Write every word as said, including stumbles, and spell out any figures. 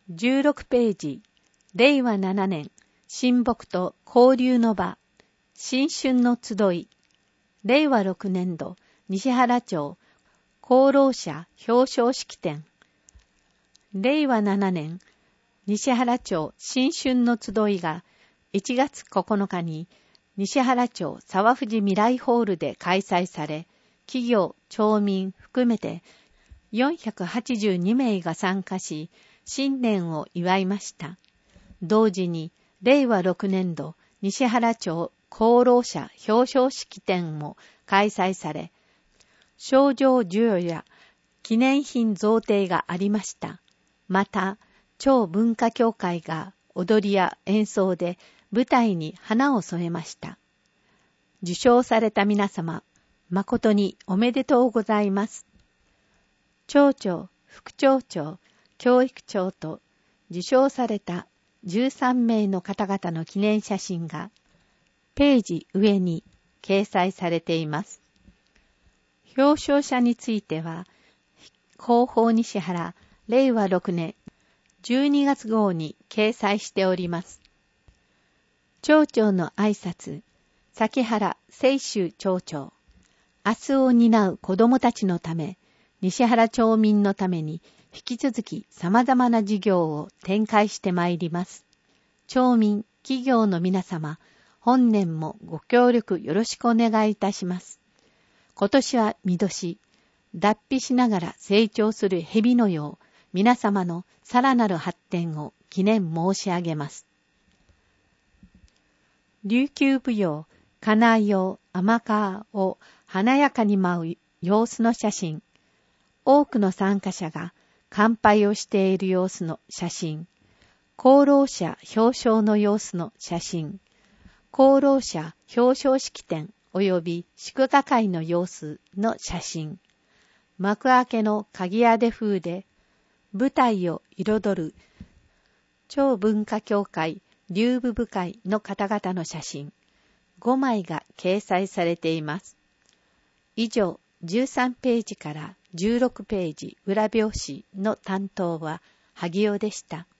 じゅうろくページ、れいわななねん、親睦と交流の場、新春の集い、れいわろくねんど、西原町、功労者表彰式典、れいわななねん、西原町新春の集いがいちがつここのかに西原町沢藤未来ホールで開催され、企業、町民含めてよんひゃくはちじゅうにめいが参加し、新年を祝いました。同時に、れいわろくねんど西原町功労者表彰式典も開催され、賞状授与や記念品贈呈がありました。また、町文化協会が踊りや演奏で舞台に花を添えました。受賞された皆様、誠におめでとうございます。町長、副町長、教育長と受賞されたじゅうさんめいの方々の記念写真がページ上に掲載されています。表彰者については、広報西原れいわろくねんじゅうにがつ号に掲載しております。町長の挨拶、崎原清舟町長。明日を担う子どもたちのため、西原町民のために引き続き様々な事業を展開してまいります。町民、企業の皆様、本年もご協力よろしくお願いいたします。今年は見年、脱皮しながら成長する蛇のよう、皆様のさらなる発展を記念申し上げます。琉球舞踊、家内用、天川を華やかに舞う様子の写真。多くの参加者が乾杯をしている様子の写真。功労者表彰の様子の写真。功労者表彰式典及び祝賀会の様子の写真。幕開けの鍵屋出風で舞台を彩る町文化協会流舞部会の方々の写真ごまいが掲載されています。以上じゅうさんページからじゅうろくページ裏表紙の担当は萩尾でした。